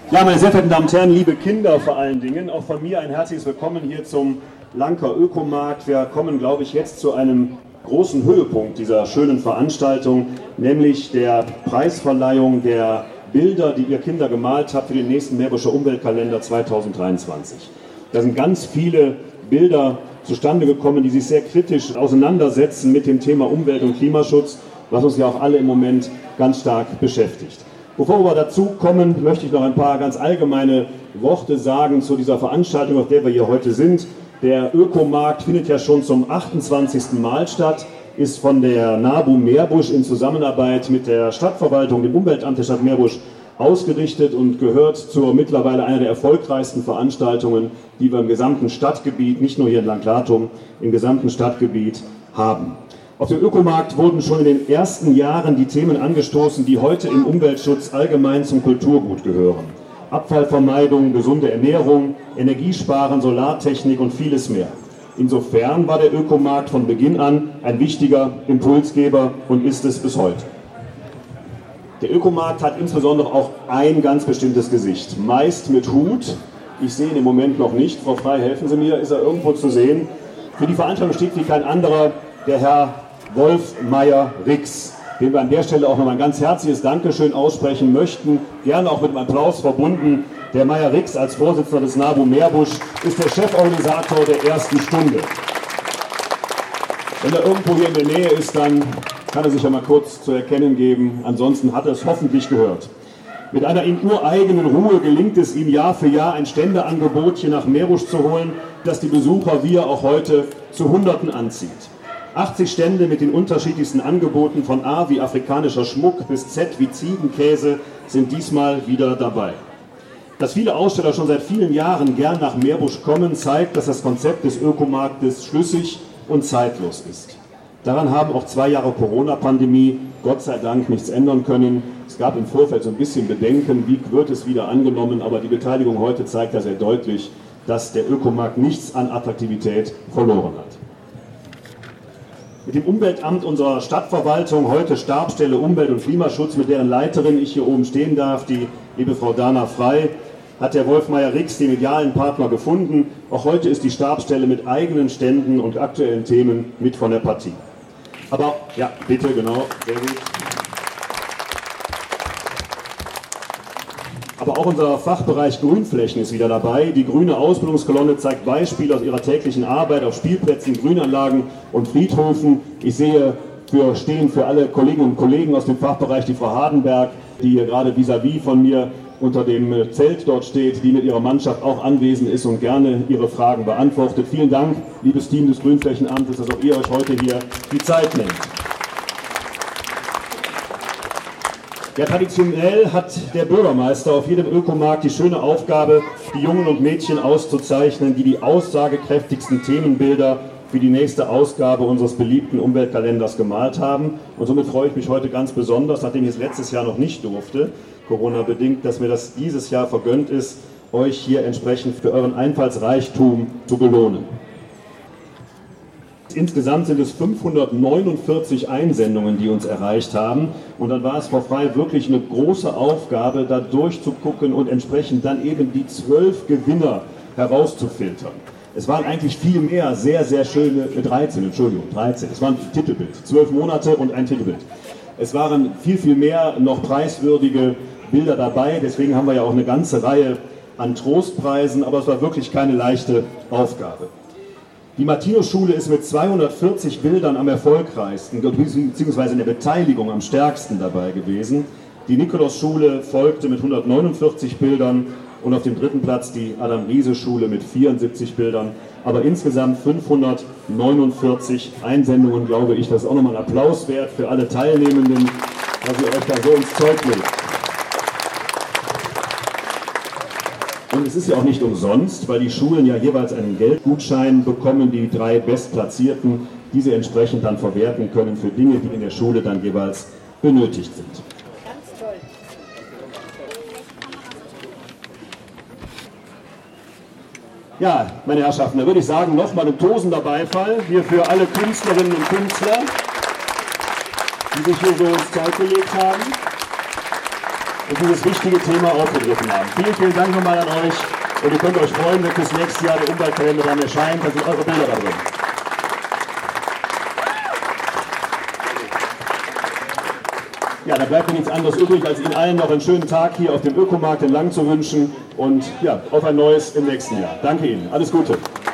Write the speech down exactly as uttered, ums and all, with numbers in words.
Ja, meine sehr verehrten Damen und Herren, liebe Kinder vor allen Dingen, auch von mir ein herzliches Willkommen hier zum Lanker Ökomarkt. Wir kommen, glaube ich, jetzt zu einem großen Höhepunkt dieser schönen Veranstaltung, nämlich der Preisverleihung der Bilder, die ihr Kinder gemalt habt für den nächsten Meerbuscher Umweltkalender zweitausenddreiundzwanzig. Da sind ganz viele Bilder zustande gekommen, die sich sehr kritisch auseinandersetzen mit dem Thema Umwelt- und Klimaschutz, was uns ja auch alle im Moment ganz stark beschäftigt. Bevor wir dazu kommen, möchte ich noch ein paar ganz allgemeine Worte sagen zu dieser Veranstaltung, auf der wir hier heute sind. Der Ökomarkt findet ja schon zum achtundzwanzigsten Mal statt, ist von der NABU Meerbusch in Zusammenarbeit mit der Stadtverwaltung, dem Umweltamt der Stadt Meerbusch, ausgerichtet und gehört zur mittlerweile einer der erfolgreichsten Veranstaltungen, die wir im gesamten Stadtgebiet, nicht nur hier in Langlatum, im gesamten Stadtgebiet haben. Auf dem Ökomarkt wurden schon in den ersten Jahren die Themen angestoßen, die heute im Umweltschutz allgemein zum Kulturgut gehören. Abfallvermeidung, gesunde Ernährung, Energiesparen, Solartechnik und vieles mehr. Insofern war der Ökomarkt von Beginn an ein wichtiger Impulsgeber und ist es bis heute. Der Ökomarkt hat insbesondere auch ein ganz bestimmtes Gesicht, meist mit Hut. Ich sehe ihn im Moment noch nicht. Frau Frey, helfen Sie mir, ist er irgendwo zu sehen? Für die Veranstaltung steht wie kein anderer der Herr Wolf Meyer-Rix, dem wir an der Stelle auch noch ein ganz herzliches Dankeschön aussprechen möchten, gerne auch mit einem Applaus verbunden. Der Meyer-Rix als Vorsitzender des NABU Meerbusch ist der Cheforganisator der ersten Stunde. Wenn er irgendwo hier in der Nähe ist, dann kann er sich ja mal kurz zu erkennen geben, ansonsten hat er es hoffentlich gehört. Mit einer ihm ureigenen Ruhe gelingt es ihm Jahr für Jahr ein Ständeangebot hier nach Meerbusch zu holen, das die Besucher wie auch heute zu Hunderten anzieht. achtzig Stände mit den unterschiedlichsten Angeboten von A wie afrikanischer Schmuck bis Z wie Ziegenkäse sind diesmal wieder dabei. Dass viele Aussteller schon seit vielen Jahren gern nach Meerbusch kommen, zeigt, dass das Konzept des Ökomarktes schlüssig und zeitlos ist. Daran haben auch zwei Jahre Corona-Pandemie Gott sei Dank nichts ändern können. Es gab im Vorfeld so ein bisschen Bedenken, wie wird es wieder angenommen, aber die Beteiligung heute zeigt ja sehr deutlich, dass der Ökomarkt nichts an Attraktivität verloren hat. Mit dem Umweltamt unserer Stadtverwaltung, heute Stabsstelle Umwelt- und Klimaschutz, mit deren Leiterin ich hier oben stehen darf, die liebe Frau Dana Frey, hat der Wolf Meyer-Rix den idealen Partner gefunden. Auch heute ist die Stabsstelle mit eigenen Ständen und aktuellen Themen mit von der Partie. Aber, ja, bitte, genau, sehr gut. Aber auch unser Fachbereich Grünflächen ist wieder dabei. Die grüne Ausbildungskolonne zeigt Beispiele aus ihrer täglichen Arbeit auf Spielplätzen, Grünanlagen und Friedhöfen. Ich sehe, für, stehen für alle Kolleginnen und Kollegen aus dem Fachbereich die Frau Hardenberg, die hier gerade vis-à-vis von mir unter dem Zelt dort steht, die mit ihrer Mannschaft auch anwesend ist und gerne ihre Fragen beantwortet. Vielen Dank, liebes Team des Grünflächenamtes, dass auch ihr euch heute hier die Zeit nehmt. Ja, traditionell hat der Bürgermeister auf jedem Ökomarkt die schöne Aufgabe, die Jungen und Mädchen auszuzeichnen, die die aussagekräftigsten Themenbilder für die nächste Ausgabe unseres beliebten Umweltkalenders gemalt haben. Und somit freue ich mich heute ganz besonders, nachdem ich es letztes Jahr noch nicht durfte, Corona-bedingt, dass mir das dieses Jahr vergönnt ist, euch hier entsprechend für euren Einfallsreichtum zu belohnen. Insgesamt sind es fünfhundertneunundvierzig Einsendungen, die uns erreicht haben. Und dann war es, Frau Frey, wirklich eine große Aufgabe, da durchzugucken und entsprechend dann eben die zwölf Gewinner herauszufiltern. Es waren eigentlich viel mehr sehr, sehr schöne, dreizehn, Entschuldigung, dreizehn, es waren Titelbild, zwölf Monate und ein Titelbild. Es waren viel, viel mehr noch preiswürdige Bilder dabei, deswegen haben wir ja auch eine ganze Reihe an Trostpreisen, aber es war wirklich keine leichte Aufgabe. Die Martinus-Schule ist mit zweihundertvierzig Bildern am erfolgreichsten, beziehungsweise in der Beteiligung am stärksten dabei gewesen. Die Nikolaus-Schule folgte mit hundertneunundvierzig Bildern und auf dem dritten Platz die Adam-Riese-Schule mit vierundsiebzig Bildern. Aber insgesamt fünfhundertneunundvierzig Einsendungen, glaube ich, das ist auch nochmal ein Applaus wert für alle Teilnehmenden, dass ihr euch da so ins Zeug legt. Und es ist ja auch nicht umsonst, weil die Schulen ja jeweils einen Geldgutschein bekommen, die drei Bestplatzierten, diese entsprechend dann verwerten können für Dinge, die in der Schule dann jeweils benötigt sind. Ganz toll. Ja, meine Herrschaften, da würde ich sagen, nochmal ein tosender Beifall hier für alle Künstlerinnen und Künstler, die sich hier so ins Zeug gelegt haben. und dieses wichtige Thema aufgegriffen haben. Vielen, vielen Dank nochmal an euch und ihr könnt euch freuen, wenn fürs nächste Jahr der Umweltkalender dann erscheint, da sind eure Bilder da drin. Ja, da bleibt mir nichts anderes übrig, als Ihnen allen noch einen schönen Tag hier auf dem Ökomarkt in Lang zu wünschen und ja, auf ein neues im nächsten Jahr. Danke Ihnen, alles Gute.